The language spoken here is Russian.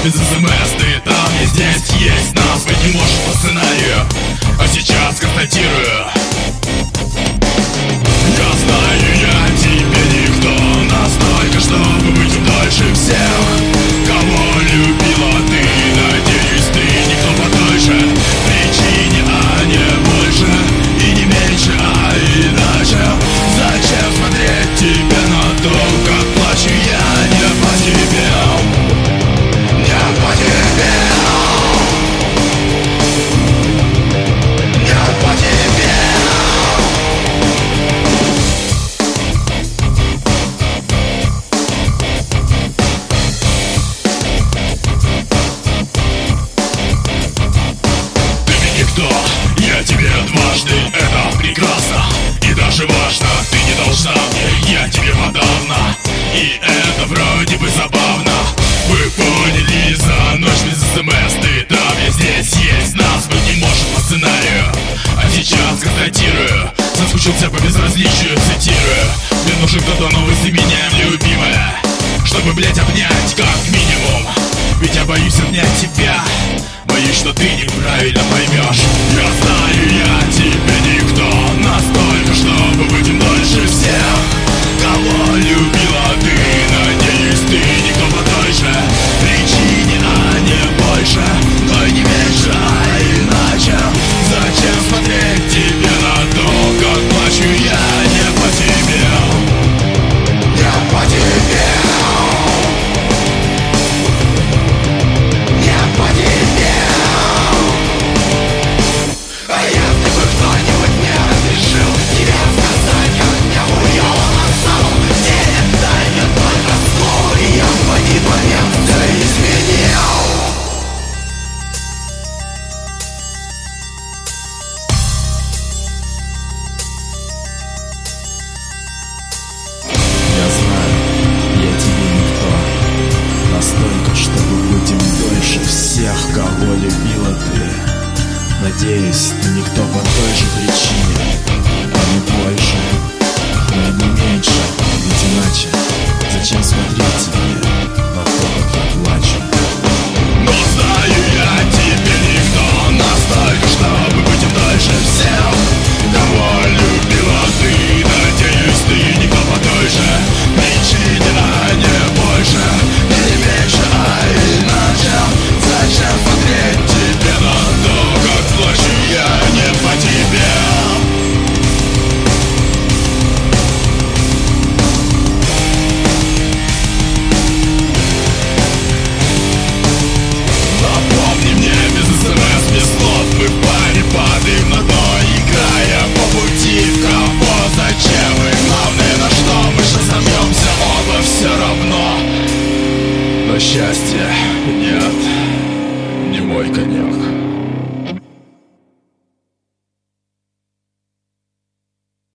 без СМС. Ты там, я здесь, есть нас, быть не можешь по сценарию. А сейчас констатирую: я знаю, я тебе никто, настолько, чтобы быть дольше всех, кого любила ты. Надеюсь, ты никто по той же причине, а не больше и не меньше, а иначе. Зачем смотреть тебе на то, как плачу я не по тебе, не по тебе, не по тебе. Я тебе дважды, это прекрасно и даже важно. Ты не должна мне, я тебе подавно, и это вроде бы забавно. Вы поняли, за ночь без СМС. Ты там, я здесь, есть нас, быть не может по сценарию. А сейчас констатирую: соскучился по безразличию, цитирую: мне нужен кто-то новый с именем любимая, чтобы, блять, обнять как минимум. Ведь я боюсь обнять тебя, боюсь, что ты неправильно поймешь. Я знаю, я тебе никто, настолько, чтобы быть им дольше всех, кого любила ты. Надеюсь, ты никто по той же причине, а не больше, но и не меньше, а иначе. Зачем смотреть тебе на то, как плачу я не по тебе, не по тебе. Настолько, чтобы быть им дольше всех, кого любила ты. Надеюсь, ты никто по той же причине, а не больше, но и не меньше. Ведь иначе зачем смотреть тебе на то, как я плачу? Но знаю, я тебе никто, настолько, чтобы быть им дольше всех, кого любила ты. Надеюсь, ты никто по той же причине, а не больше, не меньше, а иначе. Зачем смотреть тебе на то, как плачу я не по тебе? Напомни мне без СМС, без слов, мы в паре падаем на дно, играя по пути в кого, зачем и главное на что. Мы же замьемся оба все равно, но счастья нет, не мой конек.